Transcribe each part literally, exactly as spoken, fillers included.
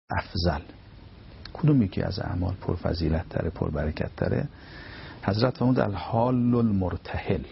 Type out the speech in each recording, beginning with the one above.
افضل، کدوم یکی از اعمال پرفضیلت تره، پربرکت تره؟ حضرت فرمود الحال المرتحل،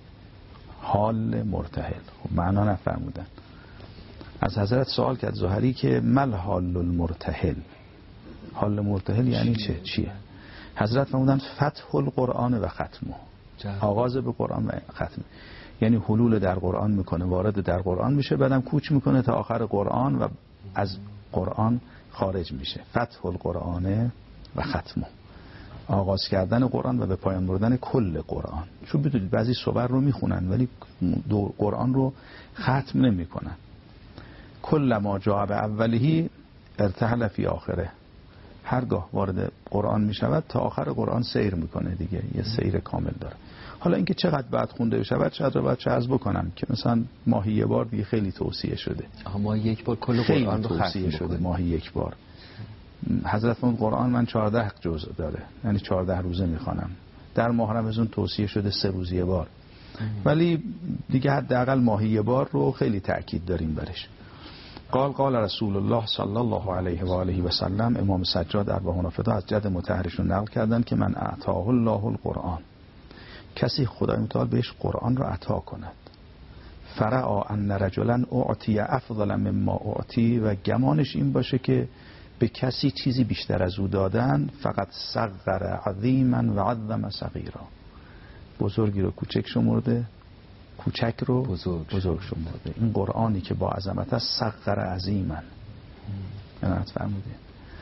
حال مرتحل. خب معنا نفرمودن. از حضرت سوال کرد زهری که مل حال المرتحل، حال مرتحل یعنی چه؟ چیه؟ حضرت فرمودن فتح القرآن و ختمه، آغاز به قرآن و ختم، یعنی حلول در قرآن میکنه، وارد در قرآن میشه، بعدم کوچ میکنه تا آخر قرآن و از قرآن خارج میشه. فتح القرآن و ختمه، آغاز کردن قرآن و به پایان بردن کل قرآن. چون بدونید بعضی صور رو میخونن ولی دو قرآن رو ختم نمیکنن. کل ما جاء به اولهی ارتحل فی آخره، هرگاه وارد قرآن میشود تا آخر قرآن سیر میکنه دیگه، یه سیر کامل داره. حالا اینکه چقدر بعد خونده بشه، چقدر بعد چه عرض بکنم که مثلا ماهی یک بار دیگه خیلی توصیه شده. آها ماهی یک بار کل قرآن رو توصیه شده، ماهی یک بار. حضرت فرمود قرآن من چهارده جزء داره، یعنی چهارده روزه میخوانم. در ماه رمضان توصیه شده سه روز یه بار، ولی دیگه حداقل ماهی یک بار رو خیلی تأکید داریم برش. قال قال رسول الله صلی الله علیه و آله و سلم، امام سجاد ارواحنا فدا از جد مطهرشون نقل کردن که من اعطاه الله القرآن، کسی خدای متعال بهش قرآن را عطا کند، فرعا ان رجلا اعطی افضل مما اعطی، و گمانش این باشه که به کسی چیزی بیشتر از او دادن، فقط صغر عظیما و عظم صغیرا، بزرگی رو کوچک شمرده، کوچک رو بزرگ, بزرگ شمرده. این قرآنی که با عظمت است صغر عظیما. عنایت فرمودید.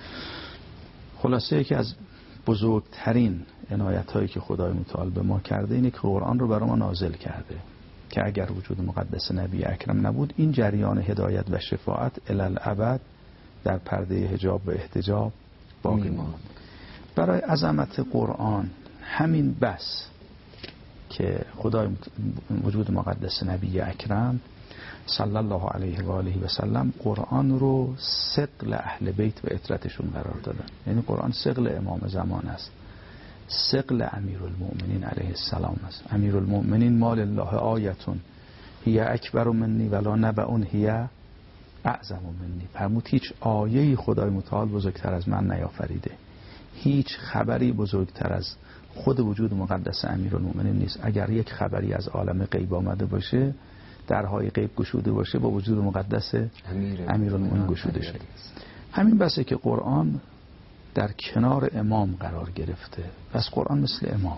خلاصه یکی از بزرگترین عنایت هایی که خدای متعال به ما کرده اینه که قرآن رو برای ما نازل کرده که اگر وجود مقدس نبی اکرم نبود این جریان هدایت و شفاعت الالعبد در پرده حجاب و احتجاب باقی ماند. برای عظمت قرآن همین بس که خدای وجود مقدس نبی اکرم صلی الله علیه و آله و سلم قرآن رو ثقل اهل بیت و عترتشون قرار دادن. یعنی قرآن ثقل امام زمان است، ثقل امیرالمؤمنین علیه السلام است. امیرالمؤمنین مال الله آیتون هی اکبر منی ولا نبأ هی اعظم منی. فرمود هیچ آیه‌ای خدای متعال بزرگتر از من نیافریده، هیچ خبری بزرگتر از خود وجود مقدس امیرالمؤمنین نیست. اگر یک خبری از عالم غیب آمده باشه، درهای غیب گشوده باشه، با وجود مقدس امیرالمؤمنین گشوده شده. همین بسه که قرآن در کنار امام قرار گرفته. پس قرآن مثل امامه،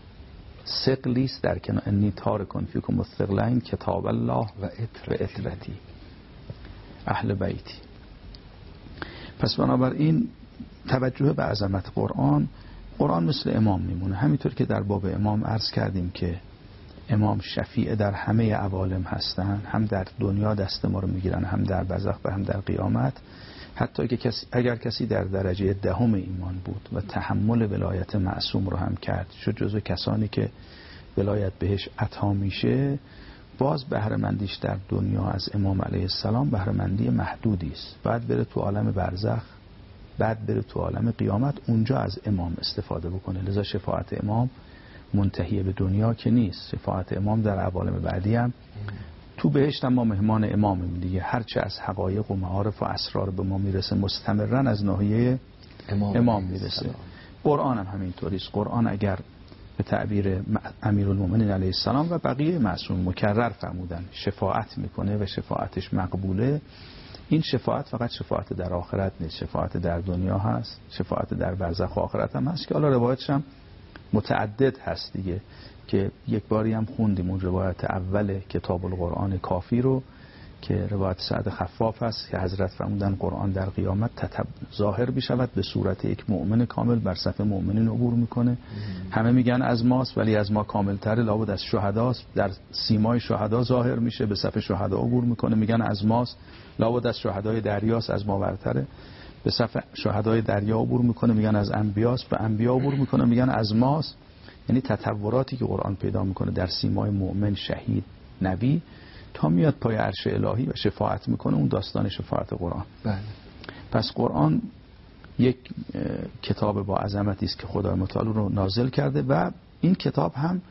ثقلیست در کنار. انی تارکن فیکم الثقلین کتاب الله و اطرتی اهل بیتی. پس بنابراین توجه به عظمت قرآن، قرآن مثل امام میمونه. همینطور که در باب امام عرض کردیم که امام شفیع در همه عوالم هستن، هم در دنیا دست ما رو میگیرن، هم در برزخ و هم در قیامت. حتی که کسی اگر کسی در درجه دهم ایمان بود و تحمل ولایت معصوم رو هم کرد، شد جزو کسانی که ولایت بهش عطا میشه، باز بهره‌مندیش در دنیا از امام علیه السلام بهره‌مندی محدودی است. بعد بره تو عالم برزخ، بعد بره تو عالم قیامت، اونجا از امام استفاده بکنه. لذا شفاعت امام منتهی به دنیا که نیست، شفاعت امام در عوالم بعدی هم تو بهشت هم ما مهمان امامیم دیگه. هرچه از حقایق و معارف و اسرار به ما میرسه مستمرن از ناحیه امام, امام میرسه. قرآن هم همینطوری است. قرآن اگر به تعبیر امیرالمؤمنین علیه السلام و بقیه معصوم مکرر فرمودن شفاعت میکنه و شفاعتش مقبوله، این شفاعت فقط شفاعت در آخرت نیست، شفاعت در دنیا هست، شفاعت در برزخ و آخرت هم هست که حالا روایتش هم متعدد هست دیگه، که یک باری هم خوندیم اون روایت اول کتاب القرآن کافی رو که روایت سعد خفاف هست که حضرت فرمودن قرآن در قیامت تتب... ظاهر بشود به صورت یک مؤمن کامل بر صف مؤمنین عبور میکنه. همه میگن از ماست ولی از ما کاملتره، لابد از شهداست، در سیمای شهدا ظاهر میشه، به صف شهدا عبور میکنه. میگن از ماست، لابد از شهدای دریاست، از ما برتره، به صف شهدای دریا عبور میکنه. میگن از انبیاست، به انبیا عبور میکنه. میگن از ماست. یعنی تطوراتی که قرآن پیدا میکنه در سیمای مؤمن، شهید، نبی، تا میاد پای عرش الهی و شفاعت میکنه. اون داستان شفاعت قرآن. بله. پس قرآن یک کتاب با عظمتی است که خدای متعال رو نازل کرده و این کتاب هم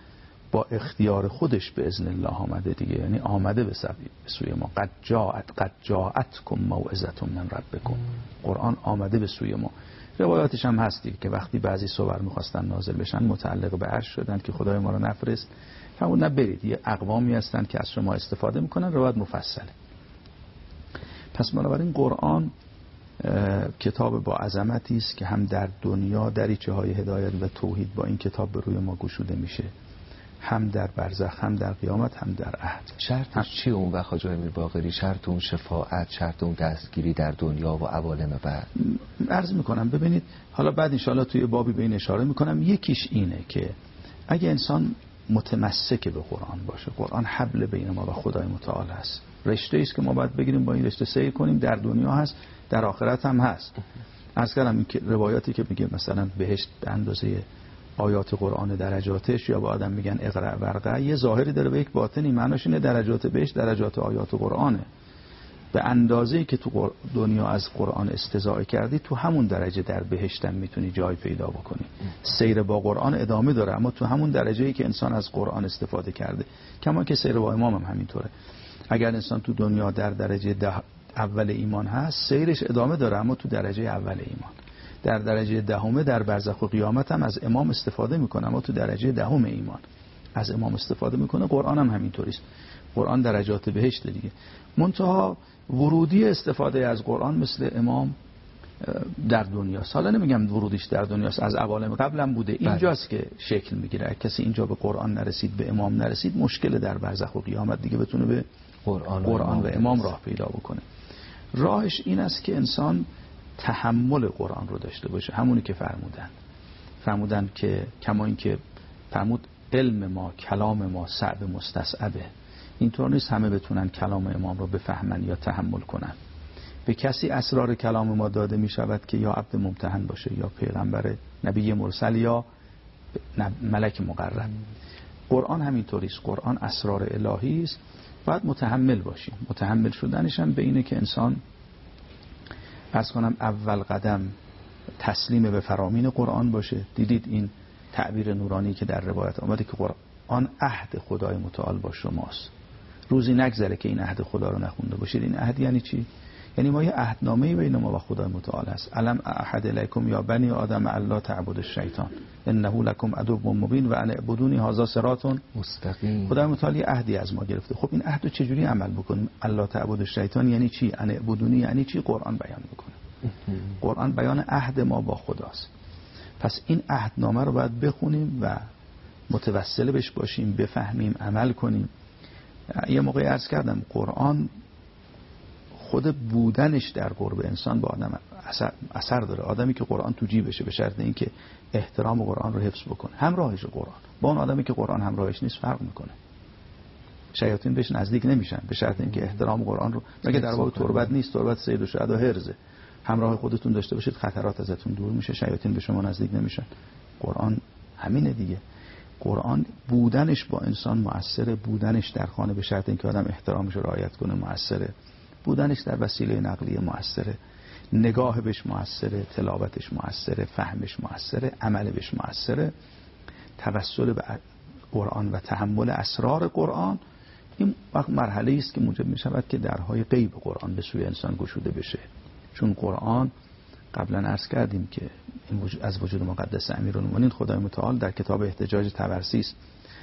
با اختیار خودش به اذن الله آمده دیگه، یعنی آمده به سوی ما. قد جاءت قد جاءتکم موعظة من ربکم. قرآن آمده به سوی ما. روایاتش هم هستی که وقتی بعضی صور میخواستن نازل بشن متعلق به عرش شدن که خدای ما رو نفرست، فرمود نه برید، یه اقوامی هستن که از شما استفاده میکنن. روایت مفصله. پس بنابراین قرآن کتاب با عظمتی است که هم در دنیا دریچه های هدایت و توحید با این کتاب به روی ما گشوده میشه، هم در برزخ، هم در قیامت، هم در عهد. شرطش چیه اون وقت حاج امیر باقری؟ شرط اون شفاعت، شرط اون دستگیری در دنیا و عوالم بعد؟ عرض میکنم ببینید، حالا بعد انشاءالله توی بابی به این اشاره میکنم. یکیش اینه که اگه انسان متمسک به قرآن باشه، قرآن حبل بین ما و خدای متعال هست، رشته ایست که ما باید بگیریم، با این رشته سیر کنیم. در دنیا هست، در آخرت هم هست. عرض کردم این که روایاتی که میگه مثلا بهشت به اندازه آیات قرآن درجاتش، یا با آدم میگن اقرأ ورقه، یه ظاهری داره به یک باطنی. معناش اینه درجات بهشت درجات آیات قرآنه. به اندازه‌ای که تو دنیا از قرآن استزاده کردی، تو همون درجه در بهشت هم میتونی جای پیدا بکنی. سیر با قرآن ادامه داره، اما تو همون درجه‌ای که انسان از قرآن استفاده کرده. کما که سیر با امام هم همینطوره. اگر انسان تو دنیا در درجه ده اول ایمان هست، سیرش ادامه داره، اما تو درجه اول ایمان. در درجه دهمه در برزخ و قیامت هم از امام استفاده میکنه، اما تو درجه دهم ایمان از امام استفاده میکنه. قرآن هم همینطوریست. قرآن درجات بهشت دیگه. منتها ورودی استفاده از قرآن مثل امام در دنیاست. حالا نمیگم ورودیش در دنیاست، از عوالم قبلم بوده. اینجاست که شکل میگیره. کسی اینجا به قرآن نرسید، به امام نرسید، مشکل در برزخ و قیامت دیگه بتونه به قرآن, قرآن و امام راه پیدا بکنه. راهش این است که انسان تحمل قرآن رو داشته باشه. همونی که فرمودن فرمودن که کما این که فرمود علم ما، کلام ما صعب مستصعبه. اینطور نیست همه بتونن کلام امام رو بفهمن یا تحمل کنن. به کسی اسرار کلام ما داده می شود که یا عبد ممتحن باشه، یا پیغمبر، نبی مرسل، یا ملک مقرب. قرآن همینطوریست. قرآن اسرار الهی است. باید متحمل باشیم. متحمل شدنش هم به اینه که انسان عرض کنم اول قدم تسلیم به فرامین قرآن باشه. دیدید این تعبیر نورانی که در روایت آمده که قرآن عهد خدای متعال با شماست. روزی نگذره که این عهد خدا رو نخونده باشید. این عهد یعنی چی؟ یعنی ما یه عهدنامه‌ای بین ما و خدای متعال هست. الم اعهد الیکم یا بنی آدم الا تعبدوا الشیطان انه لکم عدو مبین و ان اعبدونی هذا صراط مستقیم. خدای متعال یه عهدی از ما گرفته. خب این عهد رو چجوری عمل بکنیم؟ الا تعبدوا الشیطان یعنی چی؟ ان اعبدونی یعنی چی؟ قرآن بیان میکنه. قرآن بیان عهد ما با خداست. پس این عهدنامه رو باید بخونیم و متوسل بهش باشیم، بفهمیم، عمل کنیم. یه موقعی عرض کردم قرآن خود بودنش در قرب انسان با آدم اثر, اثر داره. آدمی که قرآن تو جیبشه به شرط اینکه احترام قرآن رو حفظ بکنه، همراهش قرآن، با اون آدمی که قرآن همراهش نیست فرق میکنه. شیاطین بهش نزدیک نمیشن به شرط اینکه احترام قرآن رو، مگه در واقع تربت نیست، تربت سید و شهدا هرزه، همراه خودتون داشته باشید خطرات ازتون دور میشه، شیاطین به شما نزدیک نمیشن. قرآن همینه دیگه. قرآن بودنش با انسان مؤثره، بودنش در خانه به شرط اینکه آدم احترامش رو رعایت کنه مؤثره، بودنش در وسیله نقلیه مؤثره، نگاه بهش مؤثره، تلاوتش مؤثره، فهمش مؤثره، عمل بهش مؤثره. توسل به قرآن و تحمل اسرار قرآن این وقت مرحله است که موجب می شود که درهای غیب قرآن به سوی انسان گشوده بشه. چون قرآن قبلا عرض کردیم که این وجود از وجود مقدس امیرالمومنین خدای متعال در کتاب احتجاج طبرسی است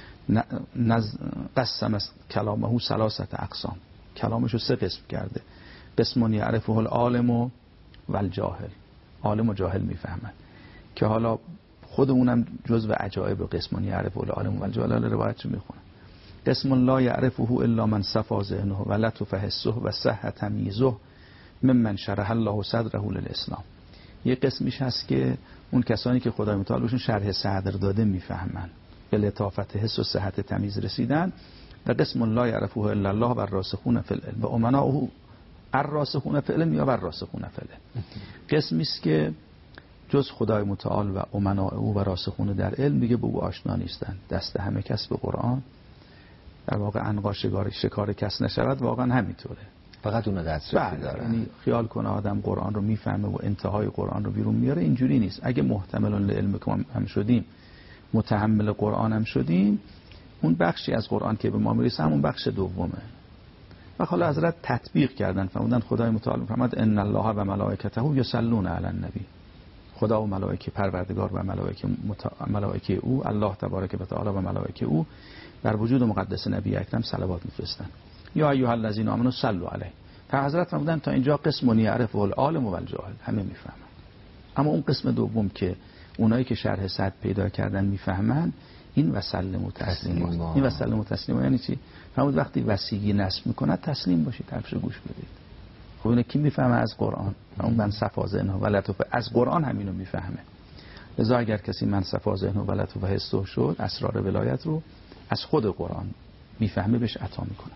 قسم از کلامه ثلاثه اقسام، کلامش رو سه قسم کرده. قسم یعرفه العالم و الجاهل، عالم و جاهل میفهمن، که حالا خود اونم جزء عجایب قسم یعرفه العالم و الجاهل. روایتش میخونم. قسم لا یعرفه الا من صفا ذهنه و لطف حسه و صح تمیزه ممن شرح الله صدره للاسلام. یه قسمیش هست که اون کسانی که خدای متعال بهشون شرح صدر داده میفهمن، به لطافت حس و صحت تمیز رسیدن. و قسم لا یعرفه الا الله و الراسخون فی العلم و امناءه الراسخون فی العلم یا الراسخون فی العلم. قسمی است که جز خدای متعال و امناء او و راسخون در علم دیگه به او آشنا نیستن. دست همه کس به قرآن، در واقع عنقا شکار کس نشود، واقعا همینطوره. فقط اون دسترسی داره. یعنی خیال کنه آدم قرآن رو میفهمه و انتهای قرآن رو بیرون میاره، اینجوری نیست. اگه محتملان لعلم هم شدیم، متحمل قرآن هم شدیم، اون بخشی از قرآن که به ما میرسه همون بخش دومه. و حالا حضرت تطبیق کردن، فرمودن خدای متعال فرمود ان الله و ملائکته یصلون علی النبی. خدا و ملائکه، پروردگار و ملائکه مت... ملائکه او، الله تبارک و تعالی و ملائکه او بر وجود مقدس نبی اکرم صلوات میفرستن. یا ایها الذین آمنوا صلوا علیه. تا حضرت فرمودن تا اینجا قسم یعرف العالم و الجاهل، همه میفهمن. اما اون قسم دوم که اونایی که شرح صد پیدا کردن میفهمن، این وسلم و تسلیم است. این وسلم و تسلیم یعنی چی؟ فرمود وقتی وسیگی نصب میکنه تسلیم باشید، حرفش گوش بدید. خب اینو کی میفهمه؟ از قرآن. اون من صفا ذهن و لطف از قرآن همینو میفهمه. لذا اگر کسی من صفا ذهن و لطف و حس شد، اسرار ولایت رو از خود قرآن میفهمه، بهش عطا میکنه.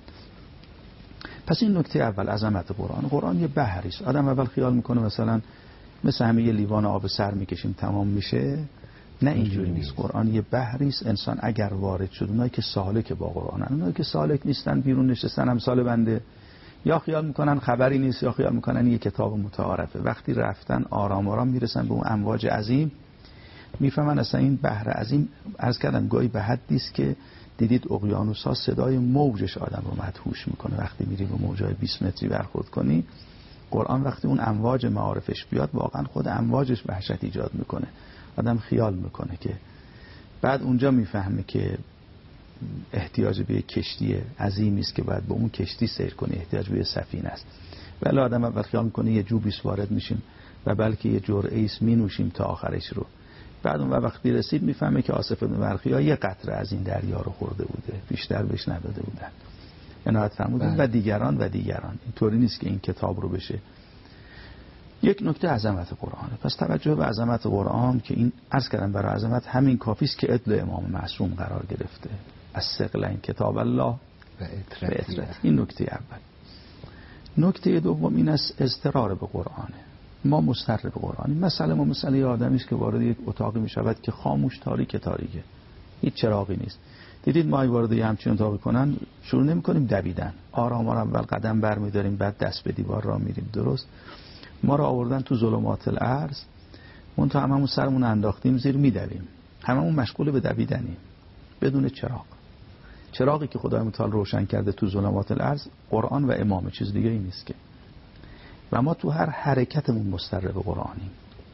پس این نکته اول، عظمت قرآن. قرآن یه بحری است. آدم اول خیال میکنه مثلا مثل همه یه لیوان آب سر میکشیم تمام میشه. نه اینجوری نیست. قرآن یه بحری است. انسان اگر وارد شد، اونایی که سالک با قرآنن، اونایی که سالک نیستن بیرون نشستن امثال بنده، یا خیال میکنن خبری نیست، یا خیال میکنن یه کتاب متعارفه. وقتی رفتن آرام آرام میرسن به اون امواج عظیم، میفهمن اصلا این بحر عظیم، عرض کردم گاهی به حدی است که دیدید اقیانوس ها صدای موجش آدم رو مدهوش میکنه. وقتی میری به موجای بیست متری برخورد کنی، قرآن وقتی اون امواج معارفش بیاد، واقعا خود امواجش وحشت ایجاد میکنه. آدم خیال میکنه که بعد اونجا میفهمه که احتیاج به کشتی عظیمی است که باید با اون کشتی سیر کنه، احتیاج به سفینه است. ولی آدم اول خیال میکنه یه جوبیس وارد میشیم و بلکه یه جرعه است مینوشیم تا آخرش رو. بعد اون وقتی رسید میفهمه که آصف بن برخیا یه قطره از این دریا رو خورده بوده، بیشتر بهش نداده بودن. عنایت فرمودن و دیگران و دیگران. اینطوری نیست که این کتاب رو بشه. یک نکته عظمت قرآنه. پس توجه به عظمت قرآن که این عرض کردم برای عظمت همین کافی است که عدل امام معصوم قرار گرفته. از ثقلین کتاب الله و اطرت. این نکته اول. نکته دوم این است اضطرار به قرآنه. ما مضطر به قرآنیم. مسئله ما مسئله آدمی است که وارد یک اتاقی می شود که خاموش تاریک تاریکه، هیچ چراغی نیست. دیدید ما وارد یه همچین اتاقی کنن شروع نمی کنیم دویدن، آرام آرام اول قدم برمی داریم، بعد دست به دیوار را میریم. درست ما را آوردن تو ظلمات الارض، اون تا هممون سرمون انداختیم زیر میدویم، هممون مشغول به دویدنیم بدون چراغ. چراغی که خدای متعال روشن کرده تو ظلمات الارض قرآن و امام، چیز دیگه ای نیست که. و ما تو هر حرکتمون مضطر به قرآنیم.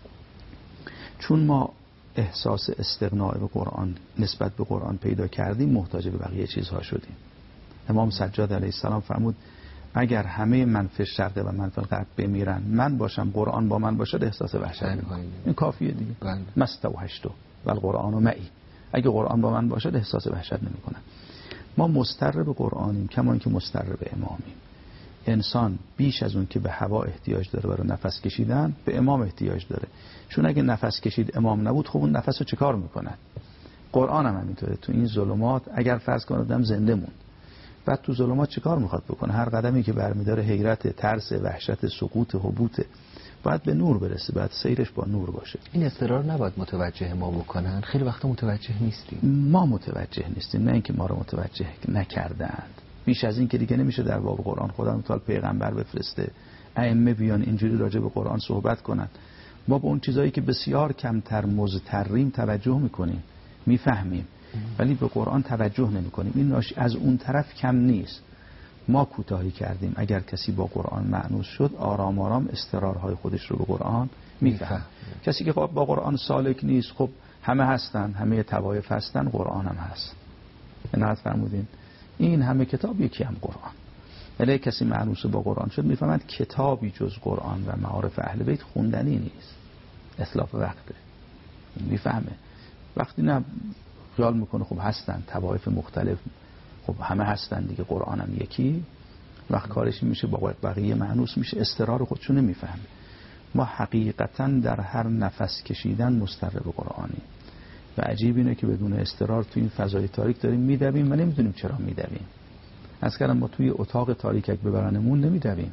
چون ما احساس استغناء به قرآن نسبت به قرآن پیدا کردیم، محتاج به بقیه چیزها شدیم. امام سجاد علیه السلام فرمود اگر همه من فی الشرق و من فی الغرب بمیرن، من باشم قرآن با من باشد، احساس وحشت میکنم. این کافیه دیگه. مستوحشتو و القرآن معی. اگه قرآن با من باشد احساس وحشت نمیکنم. ما مضطر به قرآنیم کما اینکه مضطر به امامیم. انسان بیش از اون که به هوا احتیاج داره برای نفس کشیدن، به امام احتیاج داره. چون اگه نفس کشید امام نبود، خب اون نفس رو چه کار میکنن؟ قرآن هم همینطوره. تو این ظلمات اگر فرض کنه آدم زنده موند، بعد تو ظلمات چه کار میخواد بکنه؟ هر قدمی که برمیداره حیرت، ترس، وحشت، سقوط، هبوط، باید به نور برسه، باید سیرش با نور باشه. این اضطرار نباید متوجه ما بکنن. خیلی وقتا متوجه نیستیم. ما متوجه نیستیم، نه اینکه ما رو متوجه نکردند. بیش از این که دیگه نمیشه در باب قرآن خدا متعال پیغمبر بفرسته، ائمه بیان اینجوری راجع به قرآن صحبت کنن. ما به اون چیزایی که بسیار کمتر مضطریم توجه میکنیم، میفهمیم، ولی به قرآن توجه نمی کنیم. این ناشی از اون طرف کم نیست. ما کوتاهی کردیم. اگر کسی با قرآن مأنوس شد، آرام آرام استقرارهای خودش رو به قرآن میفهم. کسی که با قرآن سالک نیست، خب همه هستن، همه طوایف هستن، قرآن هم هست. عنایت فرمودین این همه کتاب یکی هم قرآن. ولی کسی مأنوس با قرآن شد، میفهمد کتابی جز قرآن و معارف اهل بیت خوندنی نیست، اتلاف وقته. میفهمه. وقتی نه خیال میکنه خب هستن طوایف مختلف، خب همه هستن دیگه، قرآن هم یکی، وقت کارش میشه با بقیه مأنوس میشه، استقرار خودشو نمیفهمه. ما حقیقتا در هر نفس کشیدن مضطر به قرآنیم و عجیب اینه که بدون استقرار تو این فضای تاریک داریم میدویم و نمیدونیم چرا میدویم. از کردم ما توی اتاق تاریک اگه ببرنمون نمیدویم.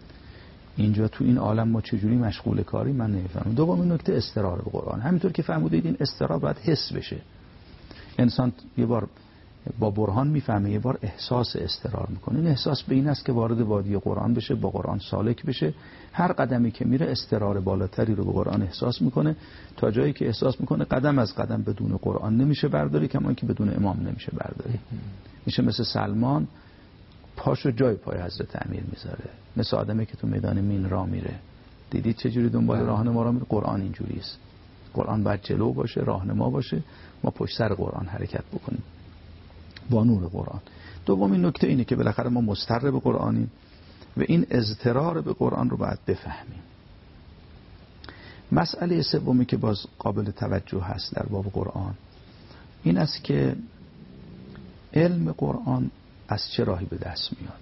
اینجا تو این عالم ما چجوری مشغول کاری من نمیفهمم. دومین نکته استقرار به قرآن. همینطور که فهمیدید این استقرار باید حس بشه. انسان یه بار با برهان میفهمه، یه بار احساس اضطرار میکنه. این احساس به این است که وارد وادی قرآن بشه، با قرآن سالک بشه، هر قدمی که میره اضطرار بالاتری رو به قرآن احساس میکنه، تا جایی که احساس میکنه قدم از قدم بدون قرآن نمیشه برداری، کما که بدون امام نمیشه برداری. میشه مثل سلمان پاشو جای پای حضرت امیر میذاره، مثل آدمی که تو میدان مین راه میره. دیدید چجوری دنبال راهنما راه میره؟ قرآن اینجوری است. قرآن باید جلو باشه، راهنما باشه، ما پشت سر قرآن حرکت بکنیم با نور قرآن. دومین نکته اینه که بالاخره ما مضطر به قرآنیم و این اضطرار به قرآن رو باید بفهمیم. مسئله سومی که باز قابل توجه هست در باب قرآن این است که علم قرآن از چه راهی به دست میاد.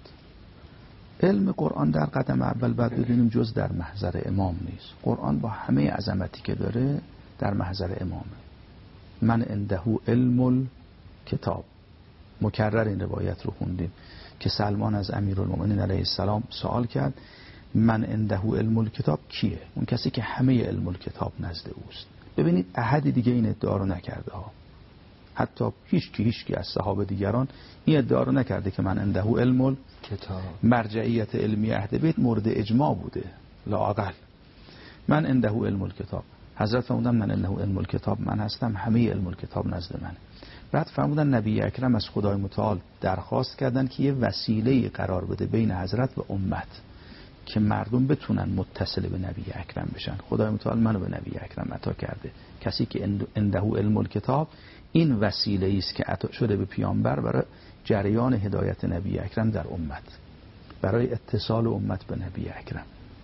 علم قرآن در قدم اول باید بدونیم جز در محضر امام نیست. قرآن با همه عظمتی که داره در محضر امامه. من عنده علم الکتاب. مکرر این روایت رو خوندیم که سلمان از امیرالمومنین علیه السلام سوال کرد من عنده علم الکتاب کیه؟ اون کسی که همه علم الکتاب نزد اوست. ببینید احد دیگه این ادعا رو نکرده ها، حتی هیچ کی هیچ کی از صحابه دیگران این ادعا رو نکرده که من عنده علم الکتاب. مرجعیت علمی اهل بیت مورد اجماع بوده لااقل. من عنده علم الکتاب. حضرت فرمودن من عنده علم الکتاب من هستم، همه علم الکتاب نزد منه. بعد فرمودن نبی اکرم از خدای متعال درخواست کردن که یه وسیله قرار بده بین حضرت و امت که مردم بتونن متصل به نبی اکرم بشن. خدای متعال منو به نبی اکرم عطا کرده. کسی که عنده علم الکتاب این وسیله است که عطا شده به پیامبر برای جریان هدایت نبی اکرم در امت، برای اتصال امت به نبی اکرم.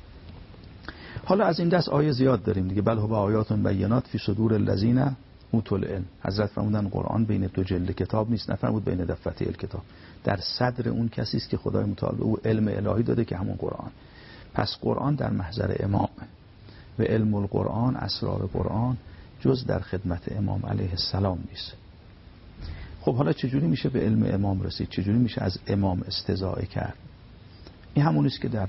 حالا از این دست آیه زیاد داریم دیگه. بل هو آیات بینات فی صدور الذین اوتوا العلم. حضرت فرمودن قرآن بین دو جلد کتاب نیست، نفرمود بین دفتر الکتاب، در صدر اون کسی است که خدای متعال به او علم الهی داده که همون قرآن. پس قرآن در محضر امام و علم القرآن، اسرار قرآن جز در خدمت امام علیه السلام نیست. خب حالا چجوری میشه به علم امام رسید؟ چجوری میشه از امام استزاده کرد؟ این همون است که در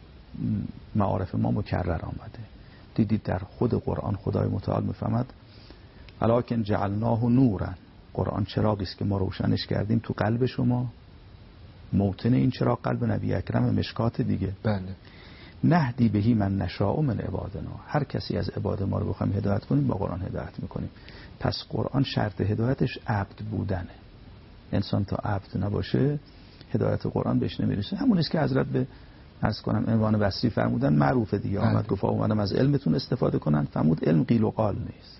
معارف ما مکرر آمده. دیدید در خود قرآن خدای متعال میفهمد ولکن جعلناه نورا. قرآن چراغی است که ما روشنش کردیم تو قلب شما. موطن این چراغ قلب نبی اکرم مشکات دیگه. بله. نهدی بهی من نشاء من عبادنا. هر کسی از عباد ما رو بخوایم هدایت کنیم با قرآن هدایت میکنیم. پس قرآن شرط هدایتش عبد بودنه. انسان تا عبد نباشه هدایت قرآن بهش نمیرسه. همون است که حضرت به عرض کنم عنوان بصری فرمودن معروفه دیگه. آمد گفت اومدم از علمتون استفاده کنن. فرمود علم قیل و قال نیست.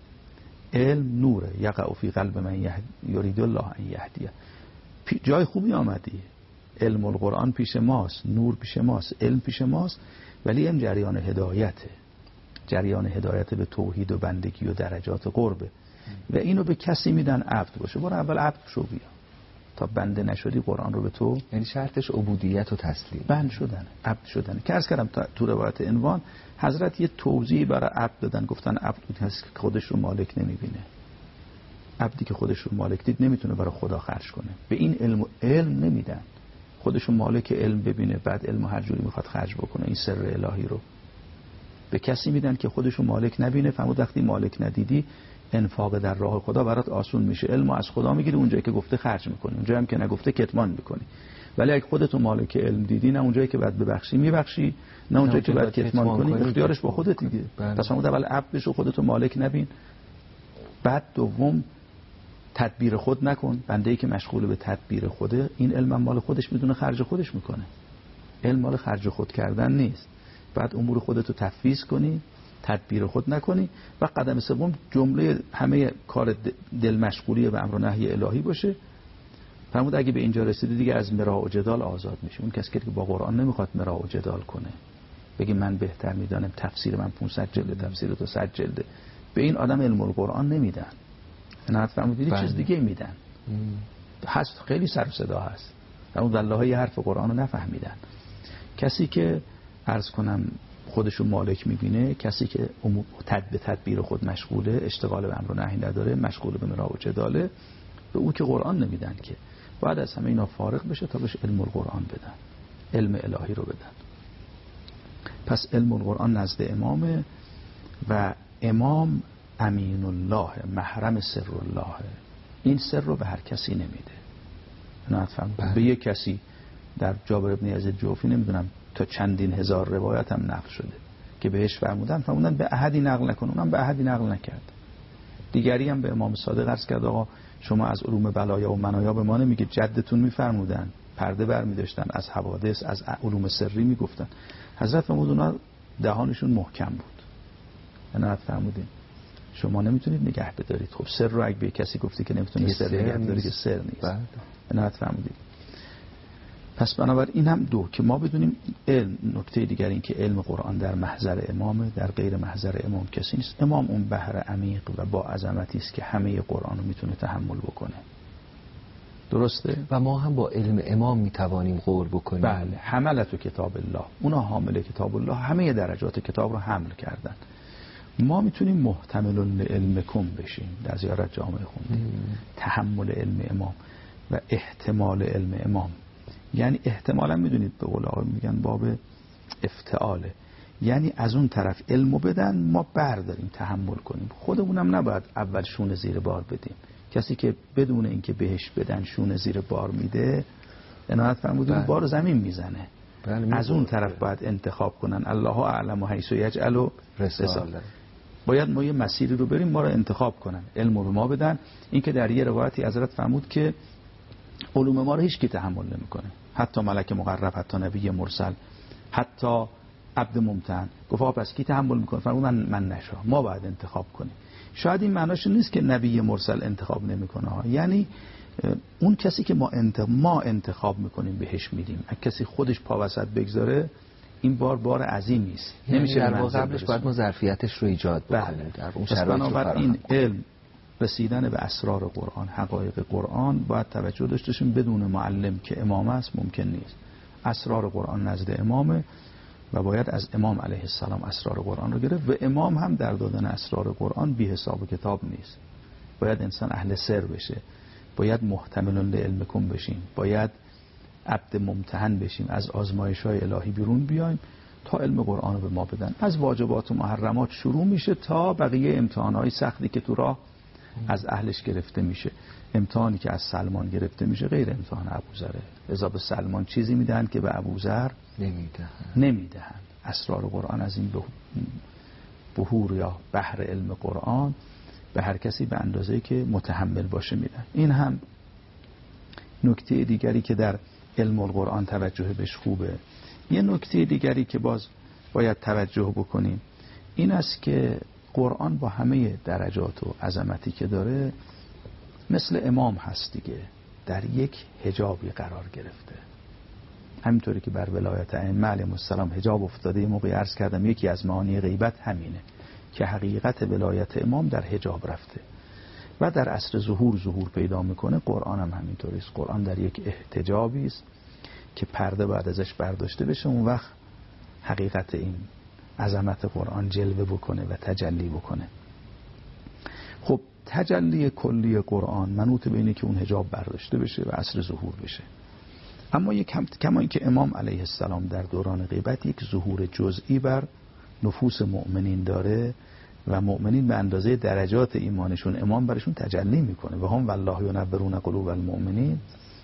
علم نوره یقع فی قلب من یرید الله ان یهدیه. جای خوبی آمدی. علم القرآن پیش ماست، نور پیش ماست، علم پیش ماست، ولی این جریان هدایته. جریان هدایت به توحید و بندگی و درجات قربه و اینو به کسی میدن عبد باشه. برو اول عبد شو بیا تا بنده نشدی قرآن رو به تو. یعنی شرطش عبودیت و تسلیم، بند شدن، عبد شدن. که عرض کردم تو روایت عنوان حضرت یه توضیحی برای عبد دادن. گفتن عبد بود کسی که خودش رو مالک نمیبینه. عبدی که خودش رو مالک دید نمیتونه برای خدا خرج کنه. به این علم علم نمیدن. خودش رو مالک علم ببینه بعد علم هر جوری میخواد خرج بکنه. این سر الهی رو به کسی میدن که خودش رو مالک نبینه. فرمود وقتی مالک ندیدی انفاق در راه خدا برات آسون میشه. علم از خدا میگیری، اونجایی که گفته خرج میکنی، اونجایی هم که نگفته کتمان میکنی. ولی اگه خودت رو مالک علم دیدی، نه اونجایی که باید ببخشی میبخشی، نه اونجایی که باید کتمان کنی، اختیارش با خودت دیگه. پس فرمود اول عبد بشو، خودت رو مالک نبین. بعد دوم تدبیر خود نکن. بنده‌ای که مشغول به تدبیر خوده این علم مال خودش میدونه خرج خودش میکنه. علم مال خرج خود کردن نیست. بعد امور خودت رو تفویض کنی، تدبیر خود نکنی. و قدم سوم جمله همه کار دل مشغولی و امر و نهی الهی باشه. فرمود اگه به اینجا رسیدی دیگه از مراء و جدال آزاد میشه. اون کسی که با قرآن نمیخواد مراء و جدال کنه، بگی من بهتر میدانم، تفسیر من پانصد جلده، تفسیر تو صد جلده، به این آدم علم القرآن نمیدن. نه فرمودید چیز دیگه میدن. هست خیلی سر و صدا هست. فرمود والله یه حرف قرآن رو نفهمیدن. کسی که عرض کنم خودشو مالک میبینه، کسی که تد به تدبیر خود مشغوله، اشتغال به امر و نهی نداره، مشغول به مراء و جداله، به او که قرآن نمیدن که. باید از همه اینا فارغ بشه تا بهش علم القرآن بدن، علم الهی رو بدن. پس علم القرآن نزد امامه و امام امین الله، محرم سر الله. این سر رو به هر کسی نمیده. نه فهم به یک کسی در جابر بن یزید جوفی نمیدونم تا چندین هزار روایت هم نقل شده که بهش فرمودن فرمودن به احدی نقل نکن، اونم به احدی نقل نکرد. دیگری هم به امام صادق عرض کرد آقا شما از علوم بلایا و منایا به ما نمیگید، جدتون میفرمودن پرده برمی‌داشتن، از حوادث از علوم سری میگفتن. حضرت فرمود اونا دهانشون محکم بود. انا فرمودین شما نمیتونید نگه بدارید. خب سر رو اگه به کسی گفتی که نمیتونه سر نگه بداری که سر نیست. انا فرمودید. پس بنابراین این هم دو که ما بدونیم علم. نکته دیگر این که علم قرآن در محضر امامه، در غیر محضر امام کسی نیست. امام اون بحر عمیق و با عظمتی است که همه قرآن رو میتونه تحمل بکنه. درسته؟ و ما هم با علم امام میتوانیم غور بکنیم. بله، حملت کتاب الله، اونا حامل کتاب الله همه درجات کتاب رو حمل کردن. ما میتونیم محتمل لعلمکم بشیم. در زیارت جامعه خوندیم تحمل علم امام و احتمال علم امام. یعنی احتمالا میدونید به قول آقای میگن باب افتعاله، یعنی از اون طرف علمو بدن ما برداریم تحمل کنیم، خودمونم نباید اول شونه زیر بار بدیم. کسی که بدون اینکه بهش بدن شونه زیر بار میده عنایت فرمودین بار زمین میزنه. از اون طرف باید انتخاب کنن. الله اعلم حیث یجعل رساله. باید ما یه مسیری رو بریم ما رو انتخاب کنن، علمو به ما بدن. این که در یه روایتی حضرت فرمود که علوم ما رو هیچ کی تحمل نمیکنه، حتی ملک مقرب، حتی نبی مرسل، حتی عبد ممتحن. گفت آ پس کی تحمل میکنه؟ فرمود من من نشا. ما باید انتخاب کنیم. شاید این معناش نیست که نبی مرسل انتخاب نمیکنه ها، یعنی اون کسی که ما انتخاب ما انتخاب میکنیم بهش میدیم. اگه کسی خودش پا وسط بگذاره این بار بار عظیمی است. یعنی نمیشه در واقع قبلش باید ما ظرفیتش رو ایجاد بکنیم. در اون شرایط رو فراهم این علم رسیدن به اسرار قرآن، حقایق قرآن باید توجه داشته باشیم. بدون معلم که امام است ممکن نیست. اسرار قرآن نزد امامه و باید از امام علیه السلام اسرار قرآن رو گرفت. و امام هم در دادن اسرار قرآن بی حساب کتاب نیست. باید انسان اهل سر بشه، باید محتمل لعلمکم بشیم، باید عبد ممتحن بشیم، از آزمایش‌های الهی بیرون بیایم تا علم قرآن رو به ما بدن. از واجبات و محرمات شروع میشه تا بقیه امتحان‌های سختی که تو راه از اهلش گرفته میشه. امتحانی که از سلمان گرفته میشه غیر امتحان ابوذره. لذا به سلمان چیزی میدن که به ابوذر نمیدهن. نمیدهن. اسرار قرآن از این بحور یا بحر علم قرآن به هر کسی به اندازه‌ای که متحمل باشه میدن. این هم نکته دیگری که در علم القرآن توجه بهش خوبه. یه نکته دیگری که باز باید توجه بکنیم این است که قرآن با همه درجات و عظمتی که داره مثل امام هست دیگه، در یک حجابی قرار گرفته. همینطوری که بر ولایت ائمه علیهم السلام حجاب افتاده. یه موقعی عرض کردم یکی از معانی غیبت همینه که حقیقت ولایت امام در حجاب رفته و در عصر ظهور ظهور پیدا میکنه. قرآن هم همینطوری است. قرآن در یک احتجابی است که پرده بعد ازش برداشته بشه، اون وقت حقیقت این عظمت قرآن جلوه بکنه و تجلی بکنه. خب تجلی کلی قرآن منوط به اینه که اون حجاب برداشته بشه و عصر ظهور بشه. اما یک کما این که امام علیه السلام در دوران غیبت یک ظهور جزئی بر نفوس مؤمنین داره و مؤمنین به اندازه درجات ایمانشون امام برشون تجلی میکنه و هم والله ینورون قلوب المؤمنین.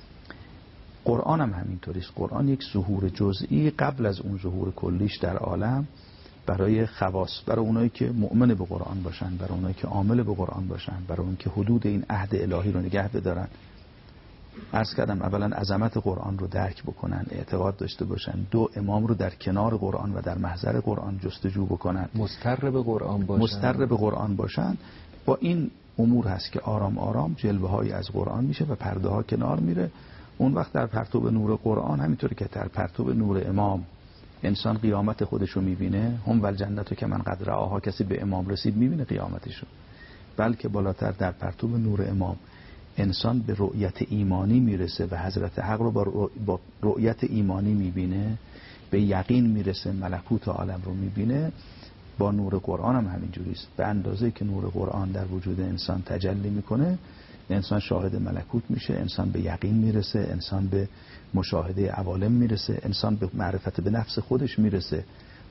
قرآن هم همینطوری است. قرآن یک ظهور جزئی قبل از اون ظهور کلیش در عالم برای خواص، برای اونایی که مؤمن به قرآن باشن، برای اونایی که عامل به قرآن باشن، برای اون که حدود این عهد الهی رو نگه بدارن. عرض کردم اولا عظمت قرآن رو درک بکنن، اعتقاد داشته باشن. دو، امام رو در کنار قرآن و در محضر قرآن جستجو بکنن، مضطر به قرآن باشن. مضطر به قرآن باشن. با این امور هست که آرام آرام جلوه هایی از قرآن میشه و پرده ها کنار میره. اون وقت در پرتو نور قرآن همینطوری که در پرتو نور امام انسان قیامت خودشو میبینه، هم والجنت که من قد رآها، کسی به امام رسید میبینه قیامتشو. بلکه بالاتر در پرتو نور امام انسان به رؤیت ایمانی میرسه و حضرت حق رو با رؤیت ایمانی میبینه، به یقین میرسه، ملکوت عالم رو میبینه. با نور قرآن هم همینجوری است. به اندازه که نور قرآن در وجود انسان تجلی میکنه انسان شاهد ملکوت میشه، انسان به یقین میرسه، انسان به مشاهده عوالم میرسه، انسان به معرفت به نفس خودش میرسه.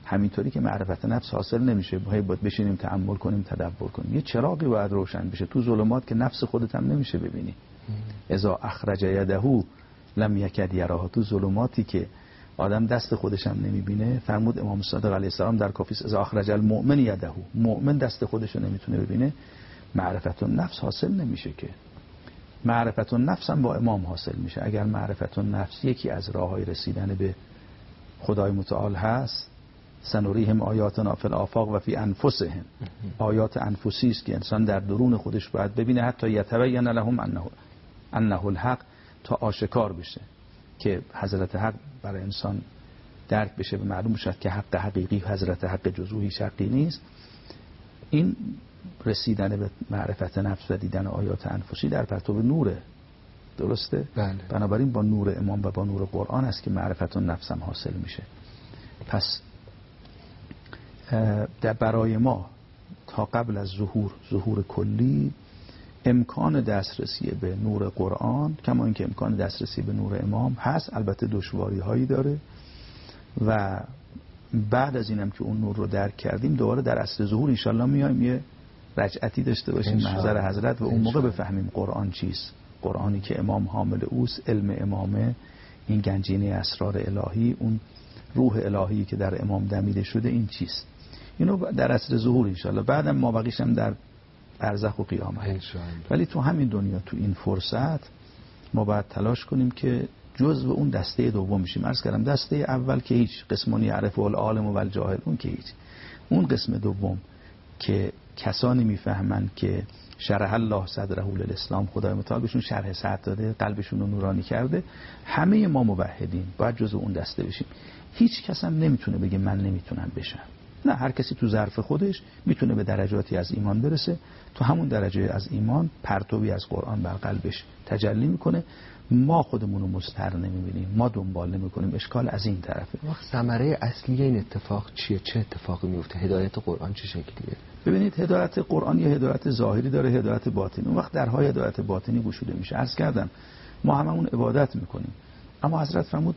همینطوری که معرفت نفس حاصل نمیشه، باید بشینیم تأمل کنیم تدبر کنیم. یه چراغی باید روشن بشه تو ظلمات که نفس خودت هم نمیشه ببینی. اذا اخرج یده لم یکد یراها، تو ظلماتی که آدم دست خودش هم نمیبینه. فرمود امام صادق علیه السلام در کافیس اذا اخرج المؤمن یده، مؤمن دست خودش رو نمیتونه ببینه، معرفت النفس حاصل نمیشه. که معرفت النفس هم با امام حاصل میشه. اگر معرفت النفس یکی از راههای رسیدن به خدای متعال هست، سنوریهم آیاتنا فی الآفاق و فی انفسهم، آیات انفسی است که انسان در درون خودش باید ببینه حتی یتبین لهم انه انه الحق، تا آشکار بشه که حضرت حق برای انسان درک بشه و معلوم شد که حق حقیقی حضرت حق جزوهی شقی نیست. این رسیدن به معرفت نفس و دیدن آیات انفسی در پرتو نوره. درسته؟ بله. بنابراین با نور امام و با نور قرآن است که معرفت نفس هم حاصل میشه. پس در برای ما تا قبل از ظهور ظهور کلی امکان دسترسی به نور قرآن کما اینکه امکان دسترسی به نور امام هست، البته دشواری هایی داره و بعد از اینم که اون نور رو درک کردیم دوباره در اصل ظهور انشالله میایم یه رجعتی داشته باشیم محضر حضرت و اون موقع بفهمیم قرآن چیست. قرآنی که امام حامل اوست، علم امامه، این گنجینه اسرار الهی، اون روح الهی که در امام دمیده شده، این چیست. اینو در اصل ظهور انشالله، بعدم ما بقیشم در برزخ و قیامت. ولی تو همین دنیا تو این فرصت ما باید تلاش کنیم که جزو اون دسته دوم میشیم. عرض کردم دسته اول که هیچ، قسمانی یعرف العالم و الجاهل، اون که هیچ. اون قسم دوم که کسانی میفهمن که شرح الله صدره للاسلام، خدای متعال بهشون شرح صدر داده، قلبشون رو نورانی کرده، همه ما موحدین باید جزو اون دسته بشیم. هیچ کس هم نمیتونه بگه من نمیتونم بشم. نه، هر کسی تو ظرف خودش میتونه به درجاتی از ایمان برسه. تو همون درجه از ایمان پرتوی از قرآن بر قلبش تجلی میکنه. ما خودمون رو مستر نمیبینیم، ما دنبال نمیکنیم. اشکال از این طرفه. وقت ثمره اصلی این اتفاق چیه؟ چه اتفاقی میفته؟ هدایت قرآن چه شکلیه؟ ببینید هدایت قرآن یه هدایت ظاهری داره، هدایت باطنی. اون وقت درهای هدایت باطنی گشوده میشه. عرض کردم ما هممون عبادت میکنیم، اما حضرت فرمود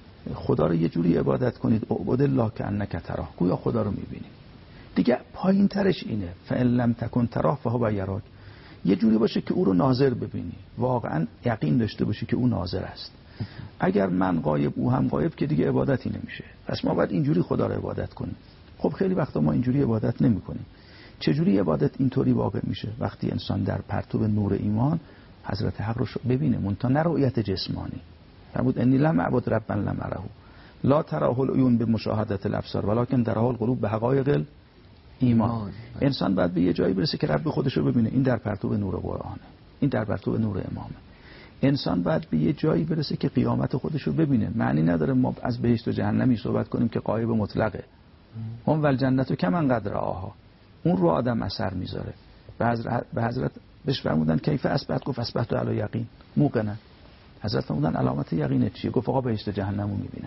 خدا رو یه جوری عبادت کنید اعبد الله کانک تراه، گویا خدا رو میبینیم. دیگه پایین ترش اینه فان لم تکن تراه فهو یراک، یه جوری باشه که او رو ناظر ببینی، واقعا یقین داشته باشی که او ناظر است. اگر من غایب او هم غایب که دیگه عبادتی نمیشه. پس ما باید اینجوری خدا رو عبادت کنیم. خب خیلی وقتا ما اینجوری عبادت نمیکنیم. چجوری عبادت اینطوری واقع میشه؟ وقتی انسان در پرتو نور ایمان حضرت حق رو ببینه، منتها نه رؤیت جسمانی. فرمود انی لم اعبد ربا لم اره لا تراه العیون بمشاهدة الابصار ولکن تراه القلوب بحقایق ایمان. انسان باید به یه جایی برسه که رب خودش رو ببینه. این در پرتو نور قرآنه، این در پرتو نور امامه. انسان باید به یه جایی برسه که قیامت خودش رو ببینه. معنی نداره ما از بهشت و جهنمی صحبت کنیم که غایب مطلقه. هم والجنت کمن قدر آها، اون رو آدم اثر میذاره. به حضرت به حضرت بهش فرمودن کیف اثبت، گفت اثبت علی یقین موقنا. حضرت فرمودن علامت یقینت چیه؟ گفت آقا بهشت جهنمو میبینم.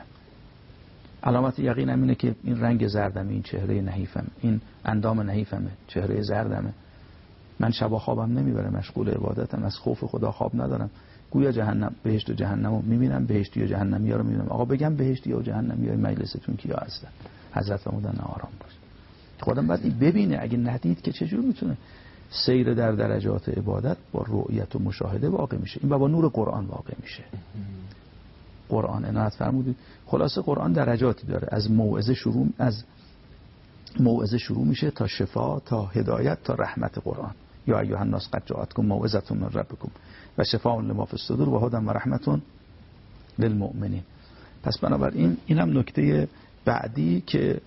علامت یقینم اینه که این رنگ زردمه، این چهره نحیفم، این اندام نحیفمه، چهره زردمه. من شب خوابم نمیبره، مشغول عبادتم، از خوف خدا خواب ندارم. گویا جهنم بهشت و جهنمو میبینم، بهشتی و جهنمی‌ها رو میبینم. آقا بگم بهشتی و جهنمی‌های مجلستون کیا هستن؟ حضرت فرمودن آرام باش. خودم باید ببینه. اگه ندید که چجور میتونه سیر در درجات عبادت با رؤیت و مشاهده واقع میشه؟ این با نور قرآن واقع میشه. قرآن عنایت فرمودید. خلاصه قرآن درجاتی داره. از موعظه شروع از موعظه شروع میشه تا شفا، تا هدایت، تا رحمت قرآن. یا ایها الناس قد جاءتکم موعظة من ربکم و شفاء لما فی الصدور و هدی و رحمت للمؤمنین. پس بنابراین اینم نکته بعدی که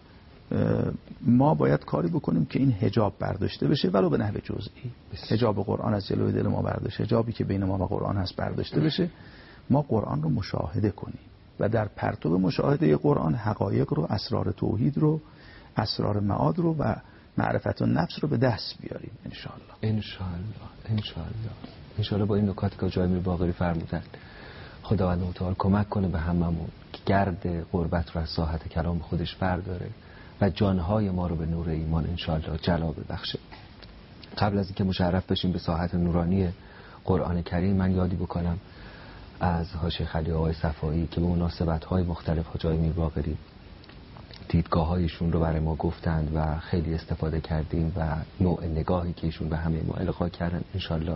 ما باید کاری بکنیم که این حجاب برداشته بشه، ولو به نحو جزئی. حجاب قرآن از جلوی دل ما برداشته، حجابی که بین ما و قرآن هست برداشته بشه. ما قرآن رو مشاهده کنیم و در پرتو مشاهده قرآن حقایق رو، اسرار توحید رو، اسرار معاد رو و معرفت النفس رو به دست بیاریم ان شاء الله. ان شاء الله ان شاء الله ان شاء الله. با این نکاتی که جای میر باقری فرمودن خداوند متعال کمک کنه به هممون که گرد قربت رو از ساحت کلام خودش برداره و جانهای ما رو به نور ایمان ان شاء الله جلا ببخشه. قبل از اینکه مشرف بشیم به ساحت نورانی قرآن کریم، من یادی بکنم از حاشیه خلیل آقای صفایی که به مناسبت‌های مختلف حاجی میر باقری دیدگاه هایشون رو برای ما گفتند و خیلی استفاده کردیم و نوع نگاهی که ایشون به همه ما القا کردن انشالله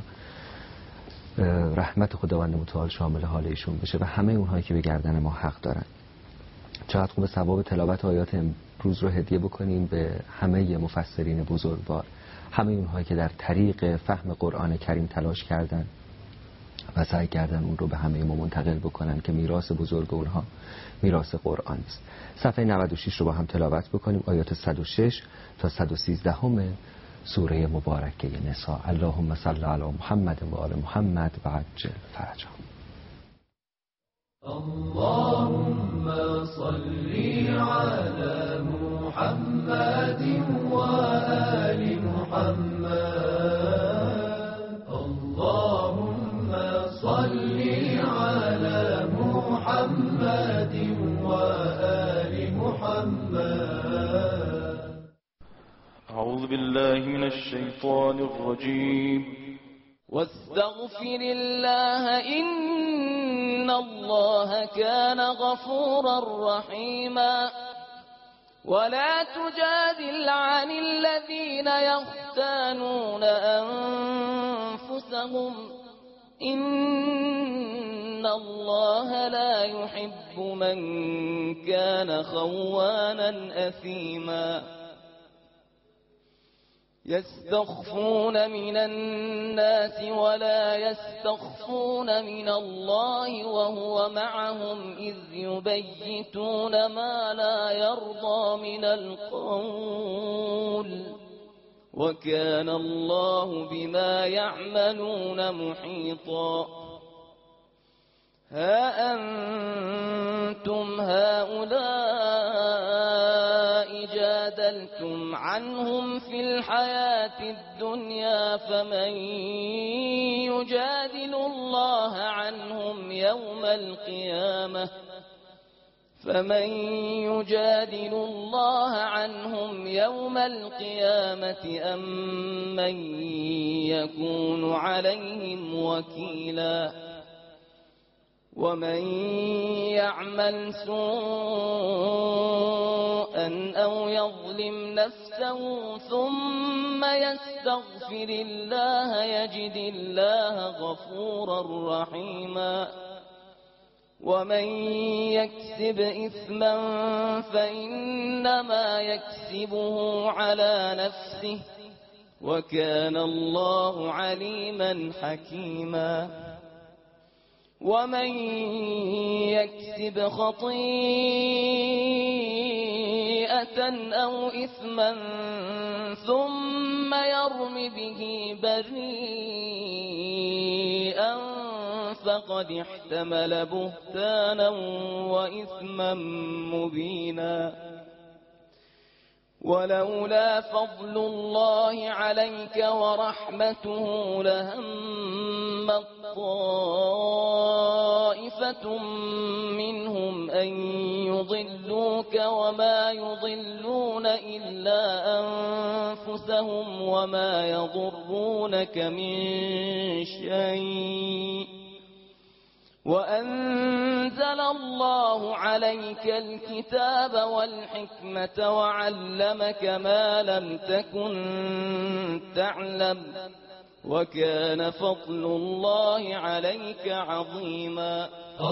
رحمت خداوند متعال شامل حال ایشون بشه و همه اونهایی که به گردن ما حق دارن. چقدر خوب ثواب تلاوت آیات امروز رو هدیه بکنیم به همه مفسرین بزرگوار، همه اونهایی که در طریق فهم قرآن کریم تلاش کردن و سعی کردن اون رو به همه ما منتقل بکنن که میراث بزرگ اونها میراث قرآن است. صفحه نود و شش رو با هم تلاوت بکنیم، آیات صد و شش تا صد و سیزده همه سوره مبارکه نساء. اللهم صل علی محمد و آل محمد و عجل فرجهم. اللهم صل على محمد وآل محمد. اللهم صل على محمد وآل محمد. أعوذ بالله من الشيطان الرجيم. واستغفر الله إن الله كان غفورا رحيما. ولا تجادل عن الذين يختانون أنفسهم إن الله لا يحب من كان خوانا أثيما. يستخفون من الناس ولا يستخفون من الله وهو معهم إذ يبيتون ما لا يرضى من القول وكان الله بما يعملون محيطا. ها أنتم هؤلاء جادلتم عنهم في الحياة الدنيا فمن يجادل الله عنهم يوم القيامة فمن يجادل الله عنهم يوم القيامة أم من يكون عليهم وكيلا. ومن يعمل سوءا أو يظلم نفسه ثم يستغفر الله يجد الله غفورا رحيما. ومن يكسب إثما فإنما يكسبه على نفسه وكان الله عليما حكيما. ومن يكسب خطيئة أو إثما ثم يرم به بريئا فقد احتمل بهتانا وإثما مبينا. ولولا فضل الله عليك ورحمته لهم طائفة منهم أن يضلوك وما يضلون إلا أنفسهم وما يضرونك من شيء وأنزل الله عليك الكتاب والحكمة وعلمك ما لم تكن تعلم وكان فضل الله عليك عظيما.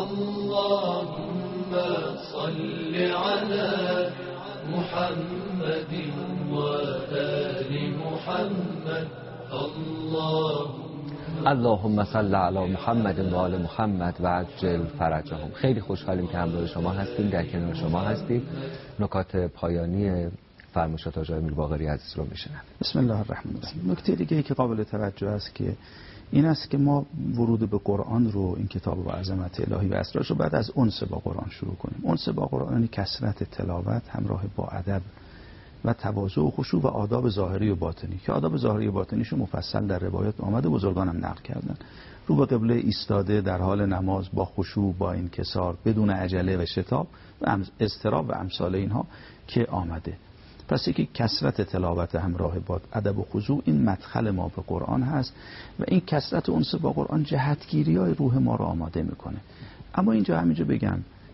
اللهم صل على محمد وآل محمد. اللهم اللهم صل علی محمد و آل محمد و عجل فرجهم. خیلی خوشحالیم که همراه شما هستیم، در کنار شما هستیم. نکات پایانی فرمایشات حاج آقای میرباقری عزیز رو میشنم. بسم الله الرحمن الرحیم. نکته دیگه ای که قابل توجه است که این است که ما ورود به قرآن رو، این کتاب و عظمت الهی و اسرارش رو بعد از انس با قرآن شروع کنیم. انس با قرآن یعنی کثرت تلاوت همراه با ادب و تواضع و خشوع و آداب ظاهری و باطنی که آداب ظاهری و باطنیشو مفصل در روایات آمده، بزرگانم نقل کردن. رو به قبله ایستاده در حال نماز با خشوع، با انکسار، بدون عجله و شتاب و اضطراب و امثال اینها که آمده. پس یکی کثرت تلاوت همراه با ادب و خضوع این مدخل ما به قرآن هست و این کثرت انس با قرآن جهتگیری های روح ما رو آماده میکنه. اما اینجا همینجا بگم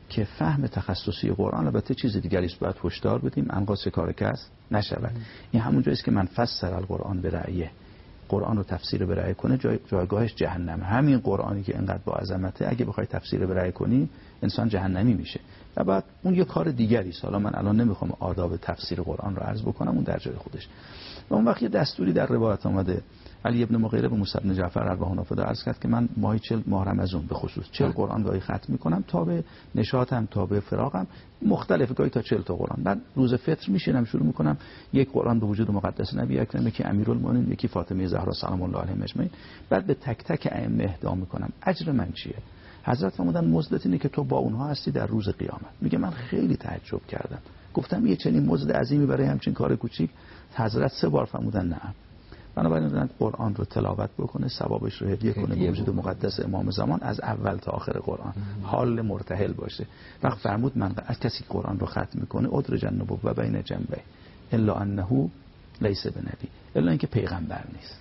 که فهم تخصصی قرآن البته چیز دیگری است، باید هشدار بدیم انقاص کار کس نشود. این همون جاییست که من فسر القرآن به رأیه، قرآن رو تفسیر به رأی کنه جای جایگاهش جهنم. همین قرآنی که اینقدر با عظمته اگه بخوای تفسیر به رأی کنی انسان جهنمی میشه و بعد اون یه کار دیگری است. حالا من الان نمیخوام آداب تفسیر قرآن رو عرض بکنم، اون در جای خودش. و اون وقت یه دستوری در روایت آمده، علی ابن مغیره به موسی بن جعفر رضی عرض کرد که من ماهی چهل ماه رمضان به خصوص چهل قرآن گاهی ختم میکنم تا به نشاطم تا به فراغم، مختلف گاهی تا چهل تا قرآن. بعد روز فطر میشینم شروع میکنم یک قرآن به وجود مقدس نبی اکرم، یکی امیرالمومنین، یکی فاطمه زهرا سلام الله علیها اجمعین. بعد به تک تک ائمه اهدا میکنم. اجر من چیه؟ حضرت فرمودن مزدت اینه که تو با اونها هستی در روز قیامت. میگه من خیلی تعجب کردم، گفتم یه چنین مزد عظیمی برای همچین کار کوچیک؟ حضرت سه بار فرمودن نه. بنابراین قرآن رو تلاوت بکنه، ثوابش رو هدیه کنه به وجود مقدس امام زمان از اول تا آخر قرآن، حال مرتحل باشه. وقت فرمود من از کسی قرآن رو ختم میکنه ادر جنب و بین جنبه الا انه لیس بنبی، الا اینکه پیغمبر نیست.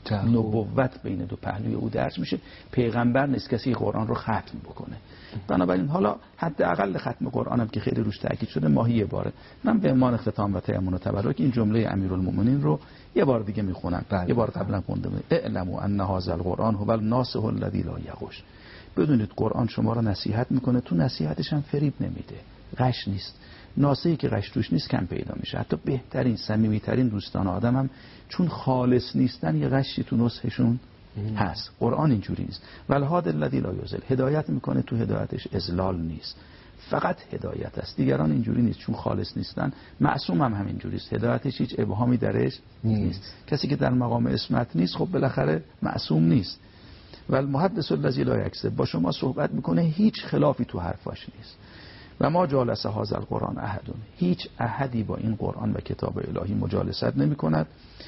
نبوت بین دو پهلوی او درج میشه، پیغمبر نیست کسی قرآن رو ختم بکنه. بنابراین حالا حداقل ختم قرآن هم که خیلی روش تاکید شده ماهی یه باره. من به عنوان ختام و تیمم و تبرک این جمله امیرالمومنین رو یه بار دیگه میخونم. یه بار قبلا خوندم، اعلموا ان هذا القرآن هو الناصح الذی لا یغش. بدونید قرآن شما رو نصیحت میکنه، تو نصیحتش هم فریب نمیده، غش نیست. ناصحی که غش توش نیست کم پیدا میشه. حتی بهترین صمیمیترین دوستان آدم هم چون خالص نیستن یه غشی تو نصحشون هست. قرآن اینجوری نیست. والهاد الذی لا یضل، هدایت میکنه، تو هدایتش اضلال نیست، فقط هدایت است. دیگران اینجوری نیست، چون خالص نیستن. معصوم هم همینجوری است، هدایتش هیچ ابهامی درش نیست. کسی که در مقام اسمت نیست خب بالاخره معصوم نیست. والمحدث الذی لا یکذب، با شما صحبت میکنه هیچ خلافی تو حرفاش نیست. و ما جالس هذا القرآن احدون، هیچ احدی با این قرآن و کتاب الهی مجالست نمی کند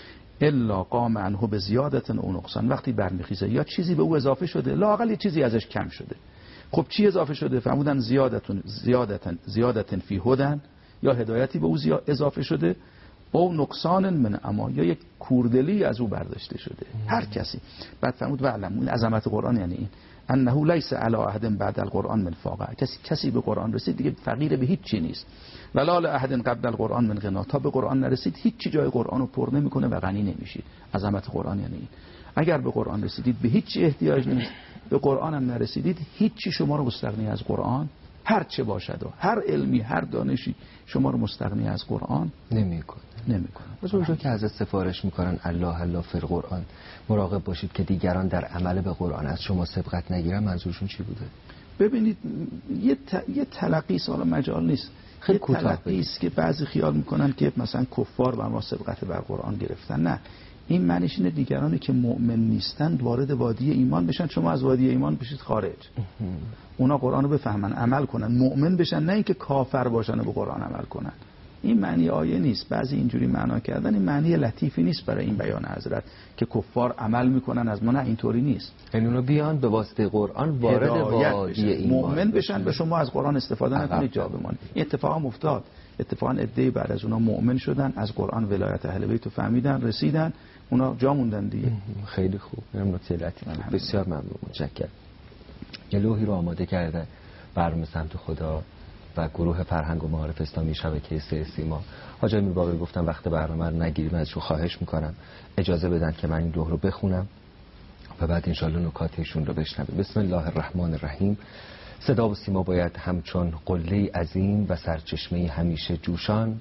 الا قام عنه به زیادت او نقصان، وقتی برمیخیزه یا چیزی به او اضافه شده، لااقل یه چیزی ازش کم شده. خب چی اضافه شده؟ فرمودن زیادتون زیادتن زیادتن فی هدن، یا هدایتی به او اضافه شده، او نقصان من اما، یا یک کوردلی از او برداشته شده. هر کسی. بعد فرمود و علم، این عظمت قرآن یعنی این انه لیس علی احد بعد القرآن من فاقه، کسی کسی به قرآن رسید دیگه فقیر به هیچ چی نیست. ولا لاحد قبل القرآن من غنا، تا به قرآن نرسید هیچ چی جای قرآن رو پر نمیکنه و غنی نمیشید. عظمت قرآن یعنی این. اگر به قرآن رسیدید به هیچ چی احتیاج نیست، به قرآن هم نرسیدید هیچ چی شما رو مستغنی از قرآن هر چه باشد و هر علمی هر دانشی شما رو مستغنی از قرآن نمیکنه. نمیکنه. بزرگان که حضرت سفارش میکنن الله الله فی القرآن، مراقب باشید که دیگران در عمل به قرآن از شما سبقت نگیرن، منظورشون چی بوده؟ ببینید یه ت... یه تلقی سال مجال نیست، خیلی تلقی است که بعضی خیال میکنن که مثلا کفار بر ما سبقت بر قرآن گرفتن. نه، این معنیش اینه دیگرانی که مؤمن نیستند وارد وادی ایمان بشن، شما از وادی ایمان بشید خارج. اونا قرآن رو بفهمن عمل کنن مؤمن بشن، نه اینکه کافر باشن و به قرآن عمل کنن. این معنی آیه نیست. بعضی اینجوری معنا کردن، این معنی لطیفی نیست برای این بیان حضرت که کفار عمل میکنن از ما، نه اینطوری نیست. یعنی اونا بیان به واسطه قرآن وارد وادی ایمان مؤمن بشن، به شما از قرآن استفاده نکنید جا بمانید. این اتفاق افتاد. اتفاقا عده‌ای بعد از اونا مؤمن شدن، از قرآن ولایت اهل بیت رو فهمیدن، رسیدن، اونا جا موندن دیگه. خیلی خوب. اینم نکته لطیفه. بسیار ممنون، متشکرم. یه لوحی رو آماده کرده برنامه سمت خدا و گروه فرهنگ و معارف اسلامی شبکه سه سیما. حاج امیر باقری گفتم وقت برنامه رو نگیریم، ازشون خواهش میکنم اجازه بدن که من این لوح رو بخونم و بعد انشالله نکاتشون رو بشنویم. بسم الله الرحمن الرحیم. صدا و سیما باید همچون قله عظیم و سرچشمه همیشه جوشان،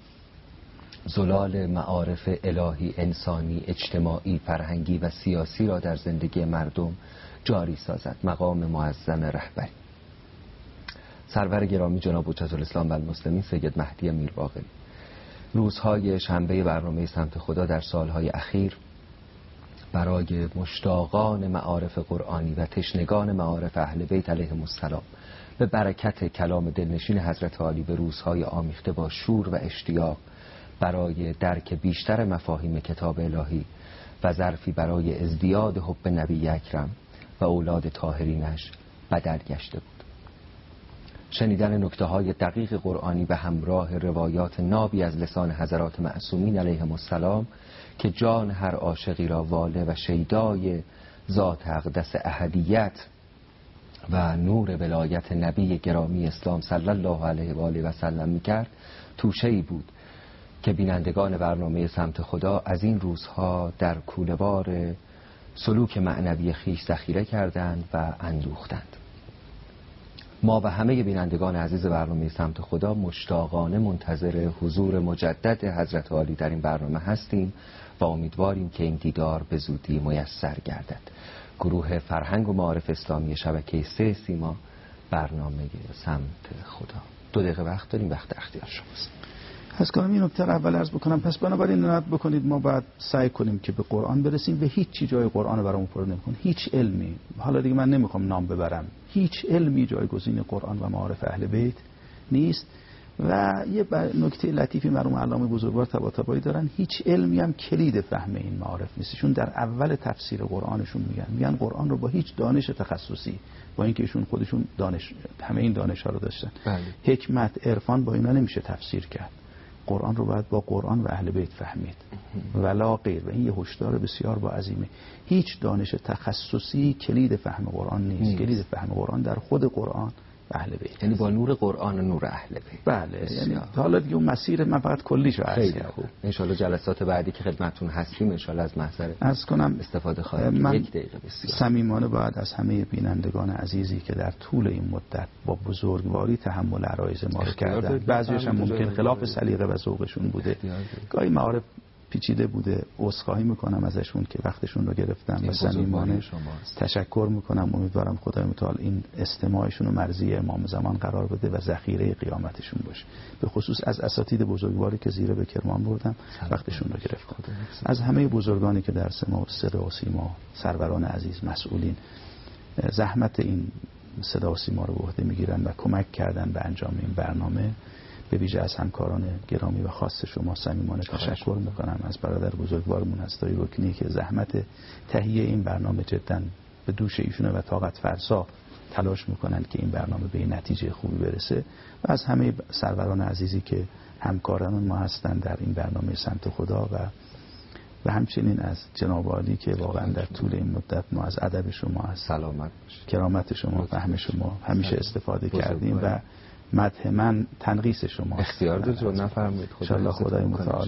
زلال معارف الهی انسانی اجتماعی فرهنگی و سیاسی را در زندگی مردم جاری سازد. مقام معظم رهبری سرور گرامی جناب حجت الاسلام و المسلمین سید مهدی میرباقری، روزهای شنبه برنامه سمت خدا در سالهای اخیر برای مشتاقان معارف قرآنی و تشنگان معارف اهل بیت علیهم السلام به برکت کلام دلنشین حضرت عالی به روزهای آمیخته با شور و اشتیاق برای درک بیشتر مفاهیم کتاب الهی و ظرفی برای ازدیاد حب نبی اکرم و اولاد طاهرینش بدل گشته بود. شنیدن نکته‌های دقیق قرآنی به همراه روایات نابی از لسان حضرات معصومین علیهم السلام که جان هر عاشقی را واله و شیدای ذات اقدس احدیت و نور ولایت نبی گرامی اسلام صلی الله علیه و آله و سلم می‌کرد، توشه‌ای بود که بینندگان برنامه سمت خدا از این روزها در کوله‌بار سلوک معنوی خیش ذخیره کردند و اندوختند. ما و همه بینندگان عزیز برنامه سمت خدا مشتاقانه منتظر حضور مجدد حضرت عالی در این برنامه هستیم و امیدواریم که این دیدار به زودی میسر گردد. گروه فرهنگ و معارف اسلامی شبکه سه سیما، برنامه سمت خدا. دو دقیقه وقت داریم، وقت اختیار شماست. از کنم این نکته اول عرض بکنم. پس بنابراین نهایت بکنید ما باید سعی کنیم که به قرآن برسیم. به هیچ چی جای قرآن رو برامون پر نمی‌کنه. هیچ علمی، حالا دیگه من نمیخوام نام ببرم، هیچ علمی جایگزین قرآن و معارف اهل بیت نیست. و یه نکته لطیفی مرحوم علامه بزرگوار طباطبایی دارن، هیچ علمی هم کلید فهم این معارف نیست. چون در اول تفسیر قرآنشون میگن میگن قرآن رو با هیچ دانش تخصصی، با اینکه ایشون خودشون دانش همه این دانش ها رو داشتن، بله. حکمت، عرفان با اینا نمیشه تفسیر کرد. قرآن رو باید با قرآن و اهل بیت فهمید ولا غیر. و این یه هشدار بسیار با عظیمه. هیچ دانش تخصصی کلید فهم قرآن نیست, نیست. کلید فهم قرآن در خود قرآن و اهل بیت، یعنی با نور قرآن و نور اهل بیت. بله، یعنی حالا دیگه اون مسیر من فقط کلیشو عرض کردم. ان شاء الله جلسات بعدی که خدمتتون هستیم ان شاء الله از محضر عرض کنم استفاده خواهیم. یک دقیقه بسیار صمیمانه باید از همه بینندگان عزیزی که در طول این مدت با بزرگواری تحمل عرایض ما رو کردن، بعضیش هم ممکن خلاف سلیقه و ذوقشون بوده، گاهی معارف پیچیده بوده، عذرخواهی میکنم ازشون که وقتشون رو گرفتم و صمیمانه تشکر میکنم. امیدوارم خدای متعال این استماعشون رو مرضی امام زمان قرار بده و ذخیره قیامتشون باشه. به خصوص از اساتید بزرگواری که زیره به کرمان بردم وقتشون رو گرفتم. از همه بزرگانی که در سما صدا و سیما، سروران عزیز، مسئولین، زحمت این صدا و سیما رو به عهده میگیرن و کمک کردن به انجام این برنامه، به ویژه از همکاران گرامی و خاص شما صمیمانه تشکر میکنم. از برادر بزرگوارمون هستای رکنی که زحمت تهیه این برنامه جدا به دوش ایشونه و طاقت فرسا تلاش میکنن که این برنامه به این نتیجه خوبی برسه. و از همه سروران عزیزی که همکاران ما هستن در این برنامه سمت خدا و و همچنین از جناب عالی که واقعا در طول این مدت ما از ادب شما، از سلامت کرامت شما، فهم شما همیشه استفاده کردیم و مدح من تنقیص شما. اختیار دارید نفرمایید. خدا خدای متعال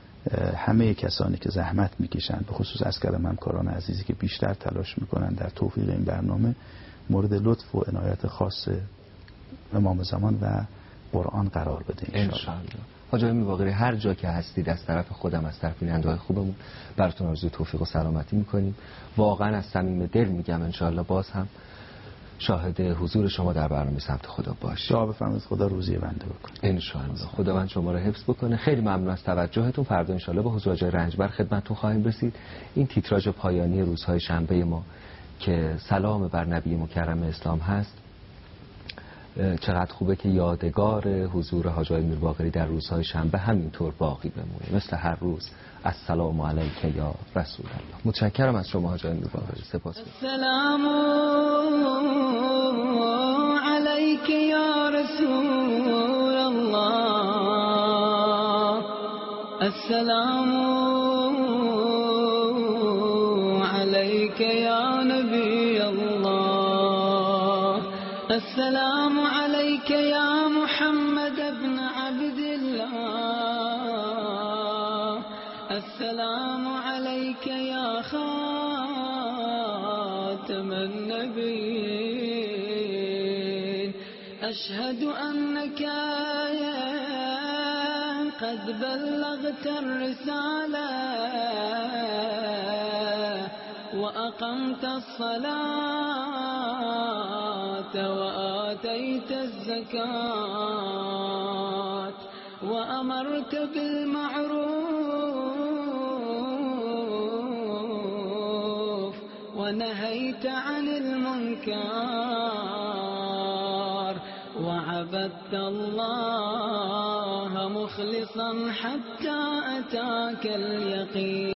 همه کسانی که زحمت میکشن، به خصوص عسکر همکاران عزیزی که بیشتر تلاش میکنن در توفیق این برنامه، مورد لطف و عنایت خاص امام زمان و قرآن قرار بده ان شاء الله. حاج آقای میرباقری، هر جا که هستید از طرف خودم، از طرف بیننده‌های خوبمون براتون آرزوی توفیق و سلامتی میکنیم. واقعا از صمیم دل میگم ان شاء الله باز هم شاهد حضور شما در برنامه سمت خدا باشه. دعا بفرمایید خدا روزی بنده بکنه ان شاء الله. خداوند شما رو حفظ بکنه. خیلی ممنون از توجهتون. فردا ان شاء الله با حضور جای رنجبر خدمتتون خواهیم رسید. این تیتراژ پایانی روزهای شنبه ما که سلام بر نبی مکرم اسلام هست، چقدر خوبه که یادگار حضور حاج آقای میرباقری در روزهای شنبه همینطور باقی بمونه، مثل هر روز. السلام علیک یا رسول الله. متشکرم از شما حاج آقای میرباقری. سپاس. السلام علیک یا رسول الله. السلام علیک یا نبی الله. السلام علیک یا محمد ابن عبد الله. السلام علیک یا خاتم النبیین. اشهد انک قد بلغت الرسالة وأقمت الصلاة وآتيت الزكاة وأمرت بالمعروف ونهيت عن المنكر وعبدت الله مخلصا حتى أتاك اليقين.